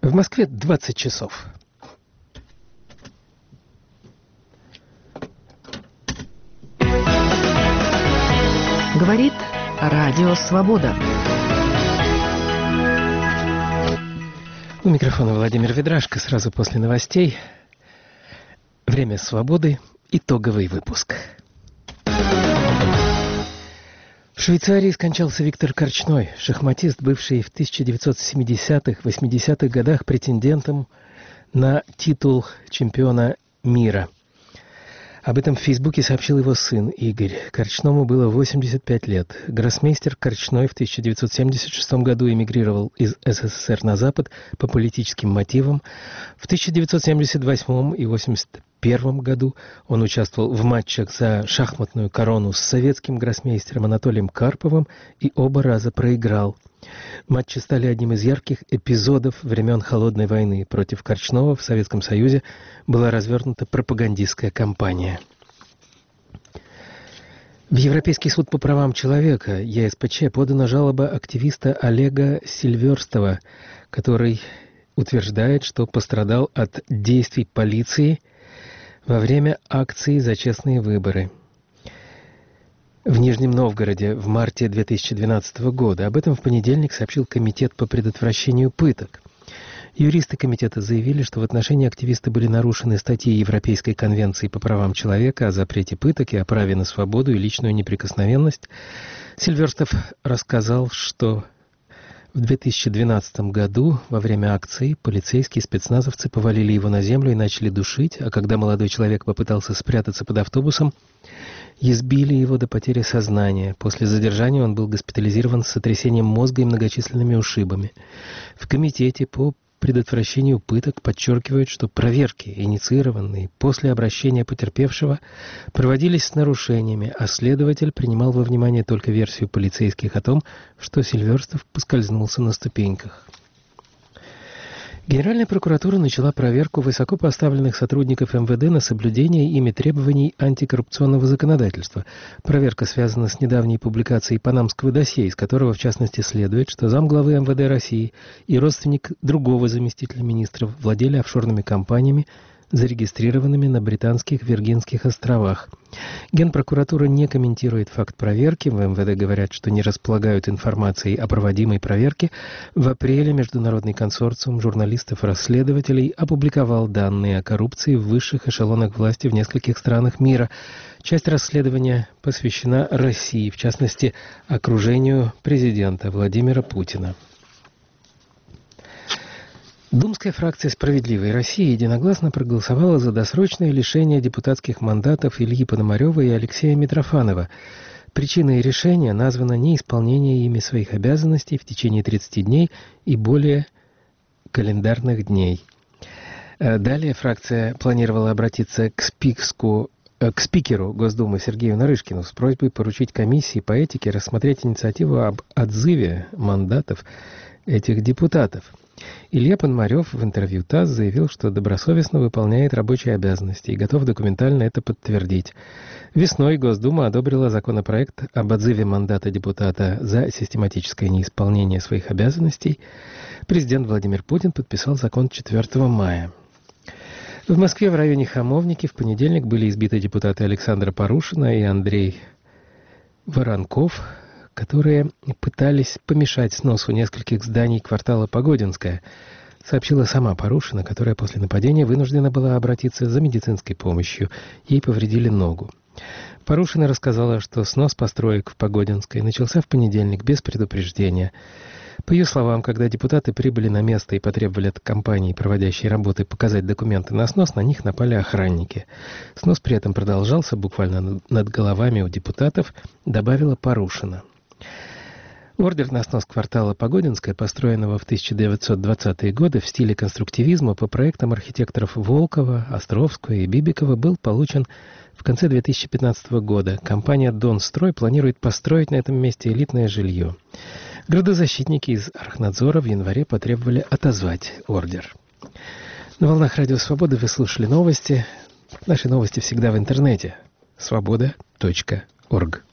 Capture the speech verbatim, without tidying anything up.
В Москве двадцать часов. Говорит Радио Свобода. У микрофона Владимир Ведрашко. Сразу после новостей. Время свободы. Итоговый выпуск. В Швейцарии скончался Виктор Корчной, шахматист, бывший в тысяча девятьсот семидесятых-восьмидесятых годах претендентом на титул чемпиона мира. Об этом в Фейсбуке сообщил его сын Игорь. Корчному было восемьдесят пять лет. Гроссмейстер Корчной в тысяча девятьсот семьдесят шестом году эмигрировал из СССР на Запад по политическим мотивам. В тысяча девятьсот семьдесят восьмом и восемьдесят первом году он участвовал в матчах за шахматную корону с советским гроссмейстером Анатолием Карповым и оба раза проиграл. Матчи стали одним из ярких эпизодов времен Холодной войны. Против Корчного в Советском Союзе была развернута пропагандистская кампания. В Европейский суд по правам человека ЕСПЧ подана жалоба активиста Олега Сильверстова, который утверждает, что пострадал от действий полиции во время акции «За честные выборы» в Нижнем Новгороде в марте две тысячи двенадцатого года. Об этом в понедельник сообщил Комитет по предотвращению пыток. Юристы комитета заявили, что в отношении активиста были нарушены статьи Европейской конвенции по правам человека о запрете пыток и о праве на свободу и личную неприкосновенность. Сильверстов рассказал, что в две тысячи двенадцатом году во время акции полицейские спецназовцы повалили его на землю и начали душить, а когда молодой человек попытался спрятаться под автобусом, избили его до потери сознания. После задержания он был госпитализирован с сотрясением мозга и многочисленными ушибами. В комитете по предотвращению пыток подчеркивают, что проверки, инициированные после обращения потерпевшего, проводились с нарушениями, а следователь принимал во внимание только версию полицейских о том, что Сильверстов поскользнулся на ступеньках. Генеральная прокуратура начала проверку высокопоставленных сотрудников эм вэ дэ на соблюдение ими требований антикоррупционного законодательства. Проверка связана с недавней публикацией панамского досье, из которого, в частности, следует, что замглавы эм вэ дэ России и родственник другого заместителя министров владели офшорными компаниями, зарегистрированными на британских Виргинских островах. Генпрокуратура не комментирует факт проверки. В эм вэ дэ говорят, что не располагают информацией о проводимой проверке. В апреле Международный консорциум журналистов-расследователей опубликовал данные о коррупции в высших эшелонах власти в нескольких странах мира. Часть расследования посвящена России, в частности, окружению президента Владимира Путина. Думская фракция «Справедливой России» единогласно проголосовала за досрочное лишение депутатских мандатов Ильи Пономарева и Алексея Митрофанова. Причиной решения названо неисполнение ими своих обязанностей в течение тридцати дней и более календарных дней. Далее фракция планировала обратиться к списку к спикеру Госдумы Сергею Нарышкину с просьбой поручить комиссии по этике рассмотреть инициативу об отзыве мандатов этих депутатов. Илья Пономарев в интервью ТАСС заявил, что добросовестно выполняет рабочие обязанности и готов документально это подтвердить. Весной Госдума одобрила законопроект об отзыве мандата депутата за систематическое неисполнение своих обязанностей. Президент Владимир Путин подписал закон четвёртого мая. В Москве в районе Хамовники в понедельник были избиты депутаты Александра Парушина и Андрей Воронков, которые пытались помешать сносу нескольких зданий квартала Погодинская, сообщила сама Парушина, которая после нападения вынуждена была обратиться за медицинской помощью. Ей повредили ногу. Парушина рассказала, что снос построек в Погодинской начался в понедельник без предупреждения. По ее словам, когда депутаты прибыли на место и потребовали от компании, проводящей работы, показать документы на снос, на них напали охранники. Снос при этом продолжался буквально над головами у депутатов, добавила Парушина. Ордер на снос квартала Погодинская, построенного в тысяча девятьсот двадцатые годы в стиле конструктивизма по проектам архитекторов Волкова, Островского и Бибикова, был получен в конце две тысячи пятнадцатого года. Компания «Донстрой» планирует построить на этом месте элитное жилье. Градозащитники из Архнадзора в январе потребовали отозвать ордер. На волнах Радио Свободы вы слушали новости. Наши новости всегда в интернете. свобода точка орг.